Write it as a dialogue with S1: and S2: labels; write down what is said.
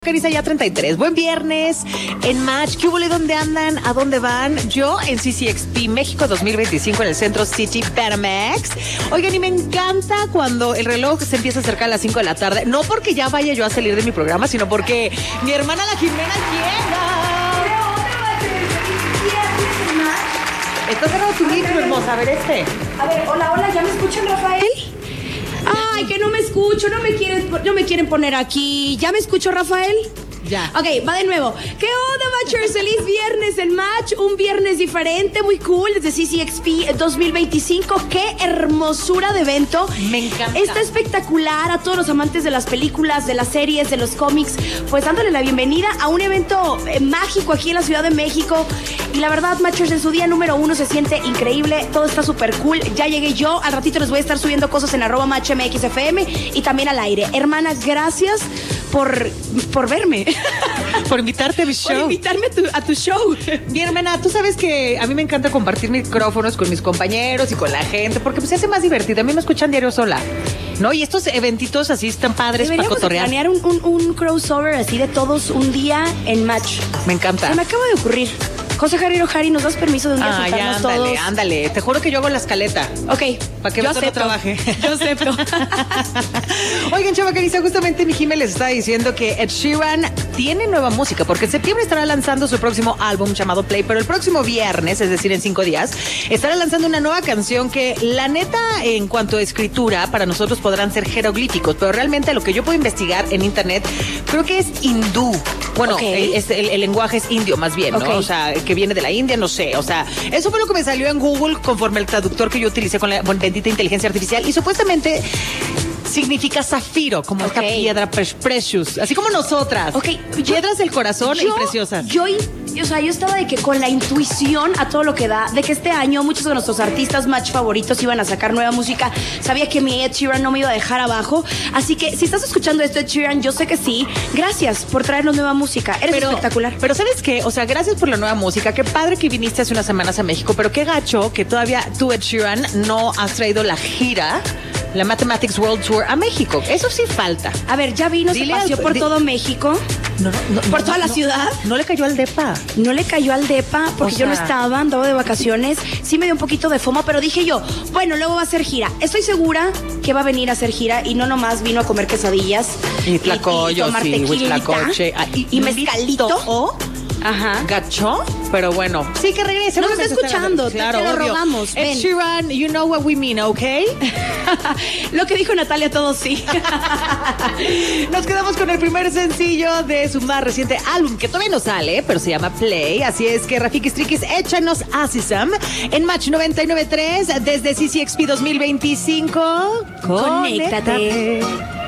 S1: Carissa ya 33. Buen viernes en Match. ¿Qué hubo? ¿Dónde andan? ¿A dónde van? Yo en CCXP México 2025 en el Centro City Banamex. Oigan, y me encanta cuando el reloj se empieza a acercar a las 5 de la tarde. No porque ya vaya yo a salir de mi programa, sino porque mi hermana la Jimena llega. Estás cerrado tu micro, hermosa. A ver
S2: A ver, hola, ¿ya me escuchan, Rafael? Ay, que no me escucho, no me quieren poner aquí. ¿Ya me escucho, Rafael?
S1: Ya.
S2: Ok, va de nuevo. ¿Qué onda, Matchers? Feliz viernes en Match. Un viernes diferente, muy cool, desde CCXP 2025. ¡Qué hermosura de evento!
S1: Me encanta.
S2: Está espectacular. A todos los amantes de las películas, de las series, de los cómics, pues dándole la bienvenida a un evento mágico aquí en la Ciudad de México. Y la verdad, Matchers, en su día número 1 se siente increíble. Todo está súper cool. Ya llegué yo. Al ratito les voy a estar subiendo cosas en @MatchMXFM y también al aire. Hermana, gracias por verme.
S1: Por invitarte a mi show.
S2: Por invitarme a tu show.
S1: Mi hermana, tú sabes que a mí me encanta compartir micrófonos con mis compañeros y con la gente, porque pues se hace más divertido. A mí me escuchan diario sola, ¿no? Y estos eventitos así están padres para cotorrear.
S2: Deberíamos planear un crossover así de todos un día en Match.
S1: Me encanta.
S2: Se me acaba de ocurrir. José Javier Ojari, ¿nos das permiso de un día juntarnos todos?
S1: Ándale. Te juro que yo hago la escaleta.
S2: Ok.
S1: Para que no trabaje.
S2: Yo acepto.
S1: Oigan, chava Carissa, justamente mi Jimé les está diciendo que Ed Sheeran tiene nueva música, porque en septiembre estará lanzando su próximo álbum llamado Play, pero el próximo viernes, es decir, en 5 días, estará lanzando una nueva canción que, la neta, en cuanto a escritura, para nosotros podrán ser jeroglíficos, pero realmente lo que yo puedo investigar en internet, creo que es hindú. Bueno, el lenguaje es indio, más bien, ¿no? O sea, que viene de la India, no sé. O sea, eso fue lo que me salió en Google conforme el traductor que yo utilicé con la bendita inteligencia artificial. Y supuestamente significa zafiro, como esta piedra precious, así como nosotras. Piedras del corazón y preciosas.
S2: Yo estaba de que con la intuición a todo lo que da, de que este año muchos de nuestros artistas Match favoritos iban a sacar nueva música. Sabía que mi Ed Sheeran no me iba a dejar abajo. Así que si estás escuchando esto, Ed Sheeran, yo sé que sí. Gracias por traernos nueva música. Eres espectacular.
S1: Pero ¿sabes qué? O sea, gracias por la nueva música. Qué padre que viniste hace unas semanas a México, pero qué gacho que todavía tú, Ed Sheeran, no has traído la gira, la Mathematics World Tour, a México. Eso sí falta.
S2: A ver, ya vino, se paseó por todo México. Por toda la ciudad.
S1: No le cayó al depa.
S2: No le cayó al depa porque yo no estaba, andaba de vacaciones. Sí me dio un poquito de FOMO, pero dije yo, bueno, luego va a hacer gira. Estoy segura que va a venir a hacer gira y no nomás vino a comer quesadillas.
S1: Y tlacoyos,
S2: y tomar tequilita, y mezcalito.
S1: Ajá. Gacho, pero bueno. Sí, que regrese.
S2: No nos está escuchando,
S1: claro,
S2: te lo robamos.
S1: Ed Sheeran, you know what we mean, ¿ok?
S2: Lo que dijo Natalia, todo sí.
S1: Nos quedamos con el primer sencillo de su más reciente álbum, que todavía no sale, pero se llama Play. Así es que, Rafikis Triquis, échanos Asisam en Match 99.3 desde CCXP 2025.
S2: Conéctate.